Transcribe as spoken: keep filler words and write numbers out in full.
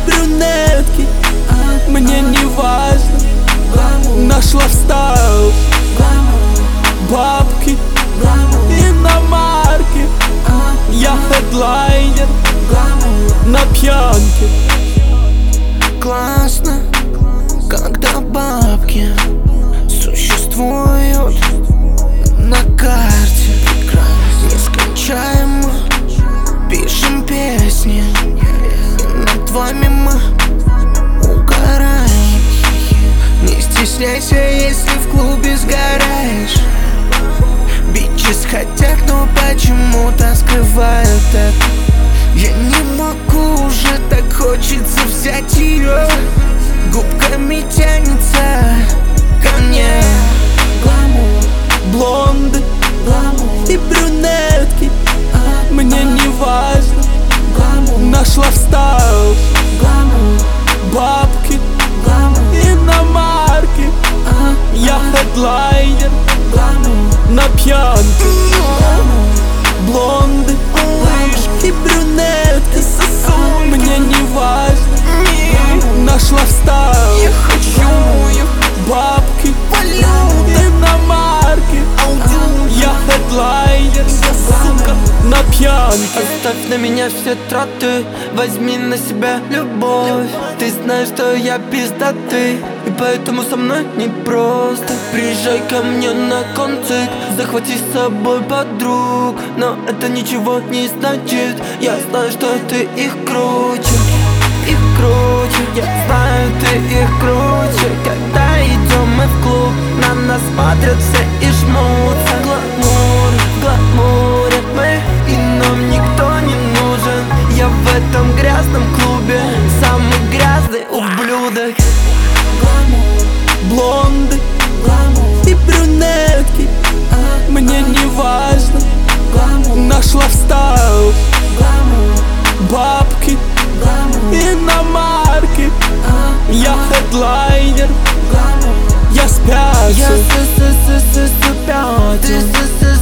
брюнетки, мне не важно. Нашла в стайл бабки, иномарки. Я хедлайнер на пьянке. Классно, когда бабки существуют на карте. Нескончаемо пишем песни, и над вами мы угораем. Не стесняйся, если в клубе сгораешь. Бичес хотят, но почему-то скрывают это. Я не могу уже, так хочется взять ее. Губками тянется ко мне. Блонды и брюнетки, мне не важно. Нашла в стайл бабки, иномарки. Я хедлайнер на пьянке. Блонды и брюнетки, мне не важно. Нашла в стайл Я хочу бабки, валюты, иномарки. Я хедлайнер, сука, на пьянке. Оставь на меня все траты, возьми на себя любовь. Ты знаешь, что я пиздатый, и поэтому со мной непросто. Приезжай ко мне на концерт, захвати с собой подруг. Но это ничего не значит, я знаю, что ты их круче. Их круче, я знаю, ты их круче. Когда идем мы в клуб, на нас смотрят все и жмутся. Гламур, в гламуре мы, и нам никто не нужен. Я в этом грязном клубе самый грязный ублюдок. Блонды и брюнетки, мне не важно. Нашла в стайл бабки, иномарки. Я хедлайнер, я спятил. Я с-с-с-с-с-пятил.